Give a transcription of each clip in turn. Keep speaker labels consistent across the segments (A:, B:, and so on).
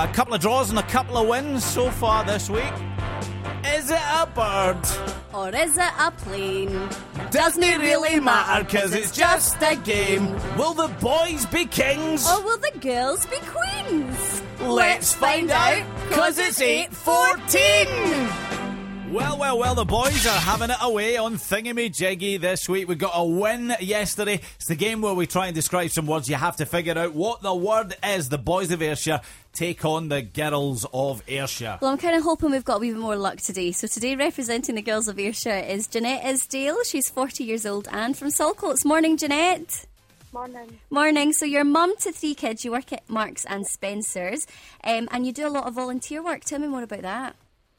A: A couple of draws and a couple of wins so far this week. Is it a bird?
B: Or is it a plane?
A: Doesn't it really matter, cause it's just a game. Will the boys be kings?
B: Or will the girls be queens?
A: Let's find out, cause it's 8:14. Well, the boys are having it away on Thingamajiggy this week. We got a win yesterday. It's the game where we try and describe some words. You have to figure out what the word is. The boys of Ayrshire take on the girls of Ayrshire.
B: Well, I'm kind of hoping we've got a wee bit more luck today. So today, representing the girls of Ayrshire is Jeanette Isdale. She's 40 years old and from Saltcoats. Morning, Jeanette. Morning. So you're mum to 3 kids. You work at Marks and Spencer's, and you do a lot of volunteer work. Tell me more about that.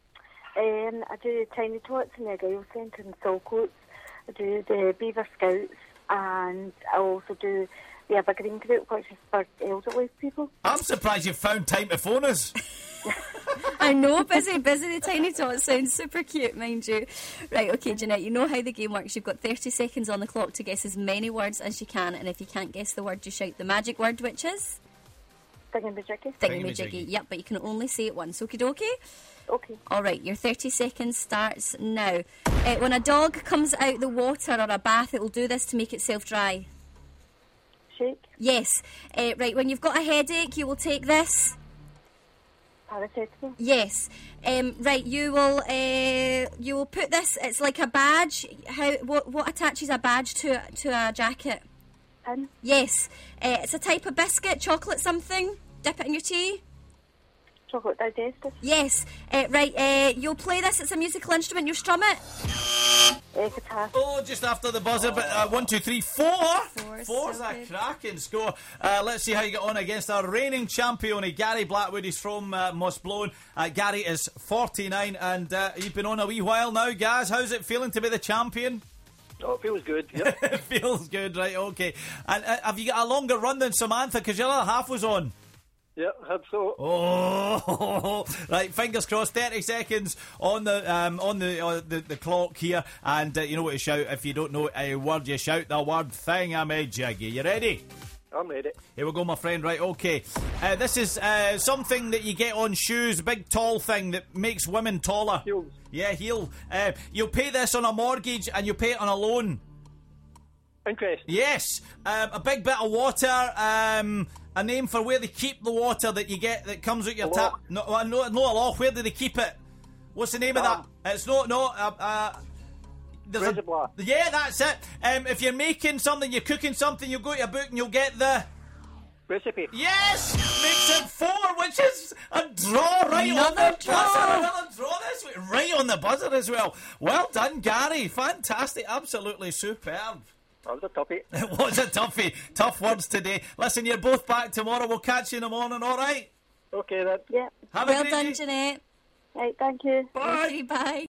C: I do Tiny Tots in the Guile Centre in Saltcoats. I do the Beaver Scouts, and I also do the Evergreen Group, which is for elderly people.
A: I'm surprised you've found time to phone us.
B: I know, busy. The Tiny Tots sounds super cute, mind you. Right, okay, Jeanette, you know how the game works. You've got 30 seconds on the clock to guess as many words as you can, and if you can't guess the word, you shout the magic word, which is?
C: Thingamajiggy.
B: Thingamajiggy, yep, but you can only say it once. Okie dokie?
C: Okay.
B: Alright, your 30 seconds starts now. When a dog comes out the water or a bath, it will do this to make itself dry.
C: Shake.
B: Yes. Right, when you've got a headache, you will take this.
C: Paracetamol.
B: Yes. Right, you will put this. It's like a badge. What attaches a badge to a jacket?
C: Pin.
B: Yes. It's a type of biscuit, chocolate something. Dip it in your tea.
C: Chocolate digestive.
B: Yes. Right, you'll play this. It's a musical instrument. You strum it.
C: Guitar.
A: Oh, just after the buzzer, but 1, 2, 3, 4. Four's
B: so
A: a
B: good.
A: cracking score. Let's see how you get on against our reigning champion, Gary Blackwood. He's from Mossblown. Gary is 49, and you've been on a wee while now, Gaz. How's it feeling to be the champion?
D: Oh, it feels good. Yep.
A: It feels good, right? Okay. And have you got a longer run than Samantha? Because your other half was on.
D: Yep, hope so.
A: Oh, right. Fingers crossed. 30 seconds on the clock here, and you know what to shout. If you don't know a word, you shout the word Thingamajiggy. You ready?
D: I'm ready.
A: Here we go, my friend. Right, okay. This is something that you get on shoes, a big tall thing that makes women taller.
D: Heels.
A: Yeah, heel. You'll pay this on a mortgage and you pay it on a loan.
D: Interest.
A: Yes. A big bit of water. A name for where they keep the water that you get that comes out your tap. No, a loch. Where do they keep it? What's the name of that? It's there's
D: reservoir.
A: Yeah, that's it. If you're making something, you're cooking something, you'll go to your book and you'll get the
D: recipe.
A: Yes, makes it 4, which is a draw right on the buzzer. Another draw this week, right on the buzzer as well. Well done, Gary. Fantastic, absolutely superb.
D: That was a toughie.
A: It was a toughie. Tough words today. Listen, you're both back tomorrow. We'll catch you in the morning, all right?
D: Okay, then.
C: Yeah.
A: Have a
B: Well
A: great
B: done,
A: day.
B: Jeanette.
C: Right, thank you.
A: Bye.
B: Okay, bye.